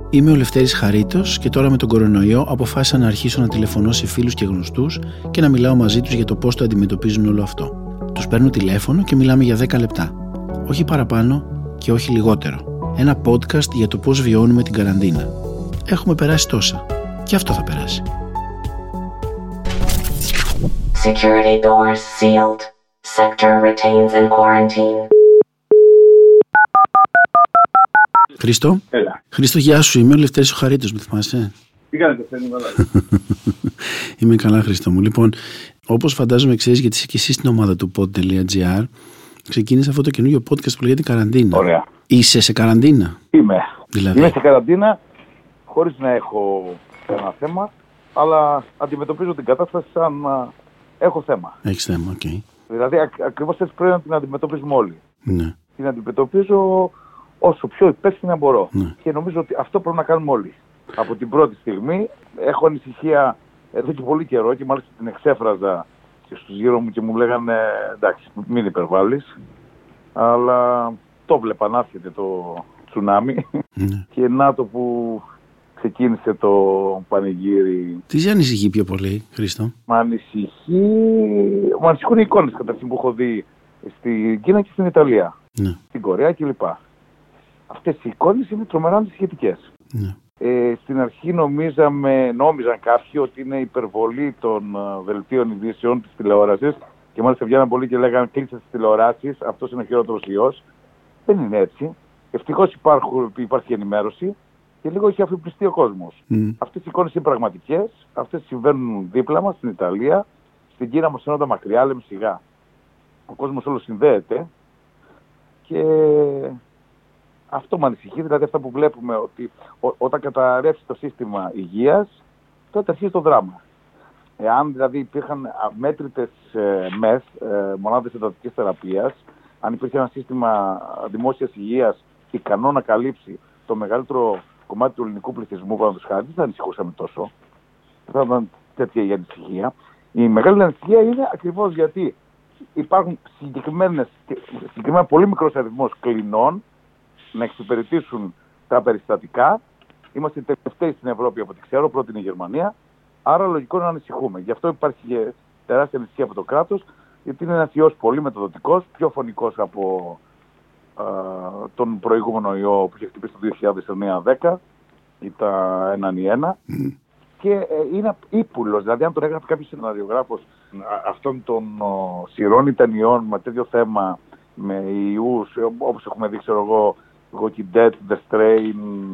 Είμαι ο Λευτέρης Χαρίτος και τώρα με τον κορονοϊό αποφάσισα να αρχίσω να τηλεφωνώ σε φίλους και γνωστούς και να μιλάω μαζί τους για το πώς το αντιμετωπίζουν όλο αυτό. Τους παίρνω τηλέφωνο και μιλάμε για 10 λεπτά. Όχι παραπάνω και όχι λιγότερο. Ένα podcast για το πώς βιώνουμε την καραντίνα. Έχουμε περάσει τόσα. Και αυτό θα περάσει. Security doors sealed. Sector retains in quarantine. Χρήστο. Έλα. Χρήστο, γεια σου. Είμαι ο Λευτέρης ο Χαρίτος, με θυμάσαι? Τι κάνετε, Φένη, Είμαι καλά, Χρήστο μου. Λοιπόν, όπως φαντάζομαι ξέρεις, γιατί είσαι και εσύ στην ομάδα του pod.gr, ξεκίνησε αυτό το καινούργιο podcast που λέγεται Καραντίνα. Ωραία. Είσαι σε καραντίνα? Είμαι. Δηλαδή. Είμαι σε καραντίνα, χωρίς να έχω ένα θέμα, αλλά αντιμετωπίζω την κατάσταση σαν να έχω θέμα. Έχεις θέμα, οκ. Okay. Δηλαδή, ακριβώς έτσι πρέπει να την αντιμετωπίζουμε όλοι. Ναι. Την αντιμετωπίζω όσο πιο υπεύθυνα μπορώ. Ναι. Και νομίζω ότι αυτό πρέπει να κάνουμε όλοι. Από την πρώτη στιγμή έχω ανησυχία εδώ και πολύ καιρό και μάλιστα την εξέφραζα και στους γύρω μου και μου λέγανε εντάξει, μην υπερβάλλεις. Αλλά το βλέπα να έρχεται το τσουνάμι. Ναι. Και να το που ξεκίνησε το πανηγύρι. Τι σε ανησυχεί πιο πολύ, Χρήστο? Μ' ανησυχούν οι εικόνες καταρχήν που έχω δει στην Κίνα και στην Ιταλία. Ναι. Στην Κορέα κλπ. Αυτές οι εικόνες είναι τρομερά ανησυχητικές. Ναι. Στην αρχή νόμιζαν κάποιοι ότι είναι υπερβολή των δελτίων ειδήσεων της τηλεόρασης και μάλιστα βγαίναν πολλοί και λέγανε κλείστε τις τηλεοράσεις, αυτός είναι ο χειρότερος ιός. Δεν είναι έτσι. Ευτυχώς υπάρχει ενημέρωση και λίγο έχει αφιπλιστεί ο κόσμος. Αυτές οι εικόνες είναι πραγματικές, αυτές συμβαίνουν δίπλα μας στην Ιταλία, στην Κίνα μας φαίνονταν μακριά, λέμε σιγά. Ο κόσμος όλο συνδέεται και αυτό με ανησυχεί, δηλαδή αυτά που βλέπουμε ότι όταν καταρρεύσει το σύστημα υγείας, τότε αρχίζει το δράμα. Εάν δηλαδή υπήρχαν αμέτρητες μονάδες εντατικής θεραπείας, αν υπήρχε ένα σύστημα δημόσιας υγείας ικανό να καλύψει το μεγαλύτερο κομμάτι του ελληνικού πληθυσμού, παραδείγματος χάρη, δεν θα ανησυχούσαμε τόσο. Θα ήταν τέτοια η ανησυχία. Η μεγάλη ανησυχία είναι ακριβώς γιατί υπάρχουν συγκεκριμένα πολύ μικρός αριθμός κλινών να εξυπηρετήσουν τα περιστατικά. Είμαστε οι τελευταίοι στην Ευρώπη από ό,τι ξέρω, πρώτη είναι η Γερμανία. Άρα λογικό είναι να ανησυχούμε. Γι' αυτό υπάρχει και τεράστια ανησυχία από το κράτος, γιατί είναι ένας ιός πολύ μεταδοτικός, πιο φωνικός από τον προηγούμενο ιό που είχε χτυπήσει το 2009-10 ή τα 1-1. Και είναι ύπουλος. Δηλαδή, αν τον έγραφε κάποιος σεναριογράφος αυτών των σειρών ιτανιών με τέτοιο θέμα, με ιούς, όπως έχουμε δει, ξέρω εγώ, Walking Dead, The Strain,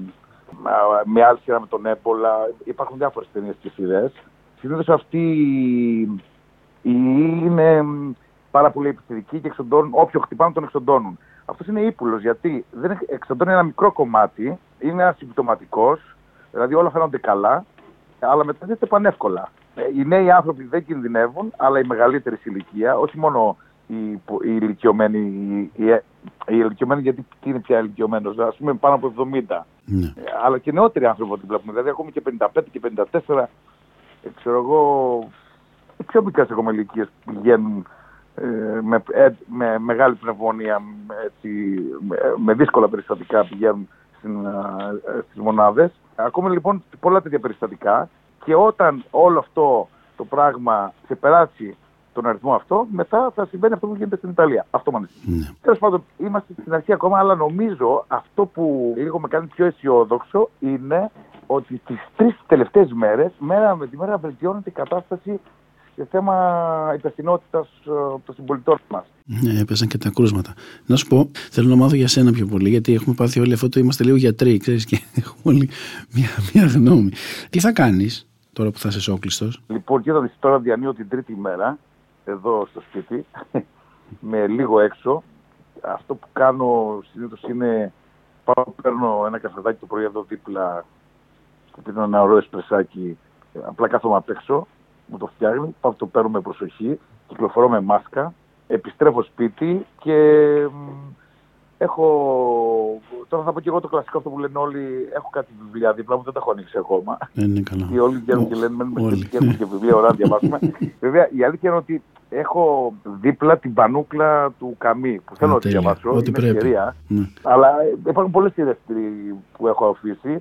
με άλλη σειρά με τον Έμπολα, υπάρχουν διάφορες ταινίες και σειρές. Συνήθως αυτοί είναι πάρα πολύ επιθετικοί και όποιο χτυπάνε τον εξοντώνουν. Αυτός είναι ύπουλος γιατί δεν εξοντώνει ένα μικρό κομμάτι, είναι ασυμπτωματικός, δηλαδή όλα φαίνονται καλά, αλλά μεταδίδεται πανεύκολα. Οι νέοι άνθρωποι δεν κινδυνεύουν, αλλά οι μεγαλύτεροι σε ηλικία, όχι μόνο οι ηλικιωμένοι, γιατί τι είναι πια ηλικιωμένος, ας πούμε πάνω από 70. Ναι. Αλλά και νεότεροι άνθρωποι ότι βλέπουμε, δηλαδή ακόμη και 55 και 54, ξέρω εγώ, πιο μικρές ακόμα ηλικίες πηγαίνουν με μεγάλη πνευμονία, με δύσκολα περιστατικά πηγαίνουν στις μονάδες. Ακόμη λοιπόν πολλά τέτοια περιστατικά και όταν όλο αυτό το πράγμα ξεπεράσει τον αριθμό αυτό, μετά θα συμβαίνει αυτό που γίνεται στην Ιταλία. Αυτό μου ανησυχεί. Τέλος πάντων, είμαστε στην αρχή ακόμα, αλλά νομίζω αυτό που λίγο με κάνει πιο αισιόδοξο είναι ότι τις 3 τελευταίες μέρες, μέρα με τη μέρα, βελτιώνεται η κατάσταση σε θέμα υπευθυνότητας των συμπολιτών μας. Ναι, έπεσαν και τα κρούσματα. Να σου πω, θέλω να μάθω για σένα πιο πολύ, γιατί έχουμε πάθει όλοι αυτό το είμαστε λίγο γιατροί, ξέρεις, και έχουμε όλοι μια γνώμη. Τι θα κάνεις τώρα που θα είσαι σόκλειστος? Λοιπόν, κοίτα, τώρα διανύω την 3η μέρα εδώ στο σπίτι, με λίγο έξω. Αυτό που κάνω συνήθως είναι παίρνω ένα καφεδάκι το πρωί εδώ δίπλα, πίνω ένα ωραίο εσπρεσάκι, απλά κάθομαι απ' έξω, μου το φτιάχνει, πάω το παίρνω με προσοχή, κυκλοφορώ με μάσκα, επιστρέφω σπίτι και έχω, τώρα θα πω και εγώ το κλασικό αυτό που λένε όλοι, έχω κάτι βιβλία δίπλα μου, δεν τα έχω ανοίξει ακόμα. Είναι καλά. Και όλοι βγαίνουν και λένε μένουμε σπίτι και έχουμε και βιβλία, ωραία να διαβάσουμε. Βέβαια η αλήθεια είναι ότι έχω δίπλα την πανούκλα του Καμί που θέλω να τη διαβάσω, ό,τι είναι πρέπει. ευκαιρία. Αλλά υπάρχουν πολλές σειρές που έχω αφήσει.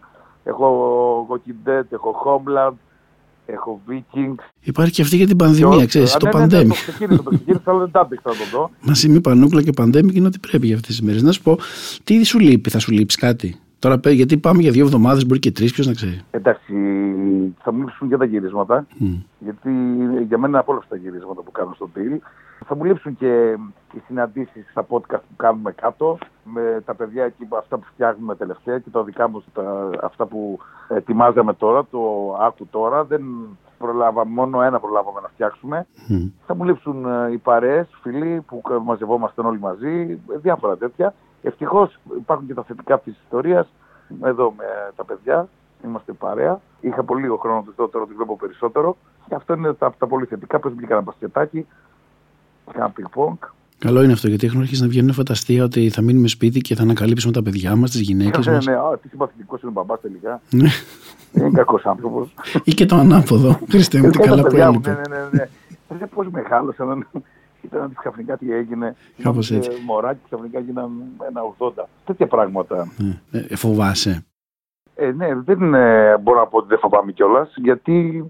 Έχω Walking Dead, έχω Homeland, έχω Vikings. Υπάρχει και αυτή για την πανδημία, ξέρεις, το Pandemic. Το ξεκίνησα, αλλά δεν τα έπαιξα να το δω. Μαζί με Πανούκλα και Pandemic είναι ό,τι πρέπει για αυτές τις μέρες. Να σου πω, τι σου λείπει, θα σου λείψει κάτι? Τώρα, γιατί πάμε για 2 εβδομάδες, μπορεί και 3, ποιος να ξέρει. Εντάξει, θα μου λείψουν και τα γυρίσματα. Γιατί για μένα είναι απόλαυση τα γυρίσματα που κάνω στο Deal. Θα μου λείψουν και οι συναντήσεις στα podcast που κάνουμε κάτω, με τα παιδιά εκεί, αυτά που φτιάχνουμε τελευταία και τα δικά μου, αυτά που ετοιμάζαμε τώρα, το άκου τώρα. Δεν προλάβαμε, μόνο ένα προλάβαμε να φτιάξουμε. Θα μου λείψουν οι παρέες, φίλοι που μαζευόμαστε όλοι μαζί, διάφορα τέτοια. Ευτυχώς υπάρχουν και τα θετικά αυτής της ιστορίας. Εδώ με τα παιδιά, είμαστε παρέα. Είχα πολύ λίγο χρόνο της δω, τώρα τη βλέπω περισσότερο. Και αυτό είναι τα πολύ θετικά. Πες και ένα μπασκετάκι, κάνα πινκ-πονγκ. Καλό είναι αυτό, γιατί έχουν αρχίσει να βγαίνουν φανταστεία ότι θα μείνουμε σπίτι και θα ανακαλύψουμε τα παιδιά μας, τις γυναίκες μας. Ναι, τι συμπαθητικός είναι ο μπαμπάς τελικά. Είναι κακός άνθρωπος. Ή και το ανάποδο. Χριστέ μου, τι καλά που έλειπε. Ναι. Πώς μεγάλωσαν. Ήταν ότι ξαφνικά τι έγινε. Κάπως έτσι. Μωράκι ξαφνικά γίναν 1,80. Τέτοια πράγματα. Φοβάσαι? Ναι, δεν μπορώ να πω ότι δεν φοβάμαι κιόλας, γιατί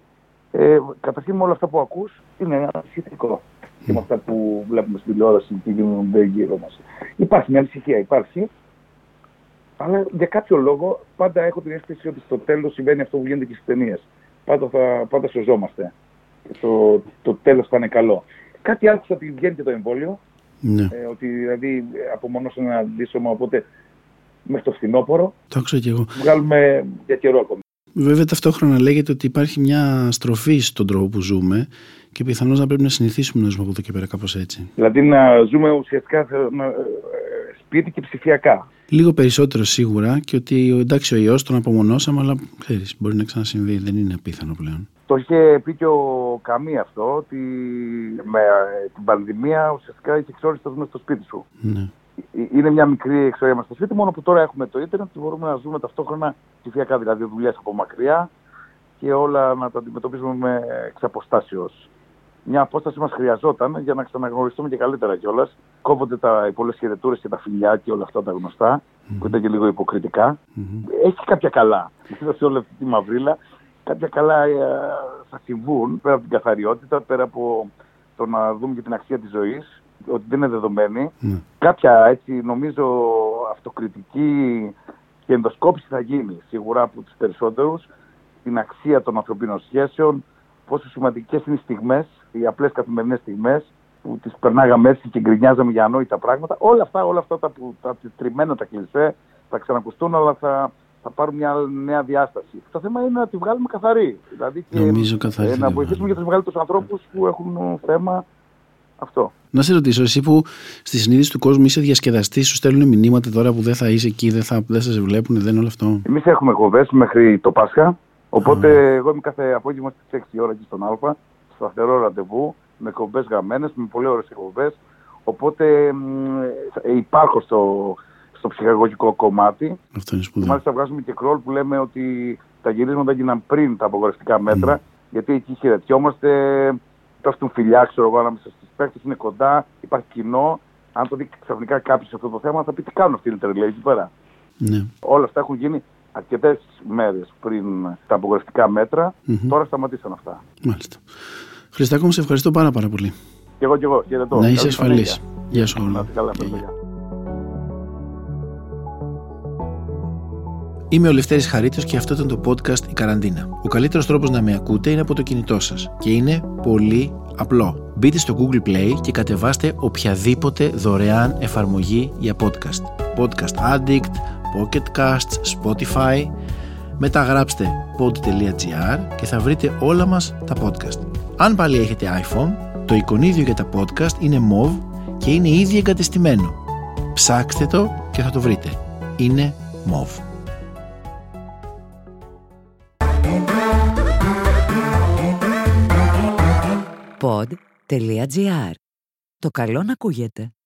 καταρχήν με όλα αυτά που ακούς είναι ανησυχητικό. Και με αυτά που βλέπουμε στην τηλεόραση που γίνονται γύρω μας. Υπάρχει μια ανησυχία, υπάρχει. Αλλά για κάποιο λόγο πάντα έχω την αίσθηση ότι στο τέλος συμβαίνει αυτό που γίνεται και στις ταινίες. Πάντα σωζόμαστε. Το τέλος θα είναι καλό. Κάτι άκουσα ότι βγαίνει και το εμβόλιο. Ναι. Ότι δηλαδή απομονώσαν ένα αντίσωμα, οπότε μέχρι το φθινόπωρο. Το άκουσα κι εγώ. Βγάλουμε για καιρό ακόμη. Βέβαια, ταυτόχρονα λέγεται ότι υπάρχει μια στροφή στον τρόπο που ζούμε και πιθανώς να πρέπει να συνηθίσουμε να ζούμε από εδώ και πέρα κάπως έτσι. Δηλαδή να ζούμε ουσιαστικά σπίτι και ψηφιακά. Λίγο περισσότερο σίγουρα, και ότι εντάξει ο ιός τον απομονώσαμε, αλλά ξέρεις, μπορεί να ξανασυμβεί, δεν είναι απίθανο πλέον. Το είχε πει και ο Καμί αυτό, ότι με την πανδημία ουσιαστικά έχει εξόριστο μέσα στο σπίτι σου. Ναι. Είναι μια μικρή εξορία μας στο σπίτι, μόνο που τώρα έχουμε το ίντερνετ και μπορούμε να ζούμε ταυτόχρονα ψηφιακά, δηλαδή δουλειές από μακριά και όλα να τα αντιμετωπίζουμε με εξ αποστάσεως. Μια απόσταση μας χρειαζόταν για να ξαναγνωριστούμε και καλύτερα κιόλας. Κόβονται οι πολλές χαιρετούρες και τα φιλιά και όλα αυτά τα γνωστά, που ήταν και λίγο υποκριτικά. Έχει κάποια καλά. Μέσα σε όλη αυτή τη μαυρίλα, κάποια καλά θα συμβούν, πέρα από την καθαριότητα, πέρα από το να δούμε και την αξία της ζωής, ότι δεν είναι δεδομένη. Κάποια έτσι νομίζω αυτοκριτική και ενδοσκόπηση θα γίνει σίγουρα από τους περισσότερους, την αξία των ανθρωπίνων σχέσεων, πόσο σημαντικές είναι οι στιγμές, οι απλές καθημερινές στιγμές που τις περνάγαμε έτσι και γκρινιάζαμε για ανόητα πράγματα. Όλα αυτά τα τριμμένα, τα κλισέ θα ξανακουστούν, αλλά θα πάρουν μια νέα διάσταση. Το θέμα είναι να τη βγάλουμε καθαρή. Δηλαδή και να βοηθήσουμε για τους μεγαλύτερους ανθρώπους που έχουν θέμα αυτό. Να σε ρωτήσω, εσύ που στη συνείδηση του κόσμου είσαι διασκεδαστής, σου στέλνουν μηνύματα τώρα που δεν θα είσαι εκεί, δεν σας βλέπουν, δεν είναι όλο αυτό? Εμείς έχουμε εκπομπές μέχρι το Πάσχα. Οπότε εγώ είμαι κάθε απόγευμα στις 6 ώρα εκεί στον Α, σταθερό ραντεβού, με εκπομπές γραμμένες, με πολύ ωραίες εκπομπές. Οπότε υπάρχω στο ψυχαγωγικό κομμάτι. Αυτό είναι σπουδαίο. Και μάλιστα βγάζουμε και κρόλ που λέμε ότι τα γυρίσματα έγιναν πριν τα απογορευτικά μέτρα, γιατί εκεί χαιρετιόμαστε, πέφτουν φιλιά, ξέρω εγώ, ανάμεσα στις παίκτες, είναι κοντά, υπάρχει κοινό. Αν το δει ξαφνικά κάποιος σε αυτό το θέμα, θα πει τι κάνουν αυτοί οι τρελοί εκεί πέρα. Ναι. Όλα αυτά έχουν γίνει αρκετές μέρες πριν τα απογορευτικά μέτρα. Τώρα σταματήσαν αυτά. Μάλιστα. Χριστάκο μου, σε ευχαριστώ πάρα πολύ. Και εγώ. Χαιρετώ. Να είσαι ασφαλής. Γεια σου. Είμαι ο Λευτέρης Χαρίτος και αυτό ήταν το podcast «Η Καραντίνα». Ο καλύτερος τρόπος να με ακούτε είναι από το κινητό σας και είναι πολύ απλό. Μπείτε στο Google Play και κατεβάστε οποιαδήποτε δωρεάν εφαρμογή για podcast. Podcast Addict, Pocket Casts, Spotify. Μετά γράψτε pod.gr και θα βρείτε όλα μας τα podcast. Αν πάλι έχετε iPhone, το εικονίδιο για τα podcast είναι mauve και είναι ήδη εγκατεστημένο. Ψάξτε το και θα το βρείτε. Είναι mauve. Pod.gr. Το καλό να ακούγεται.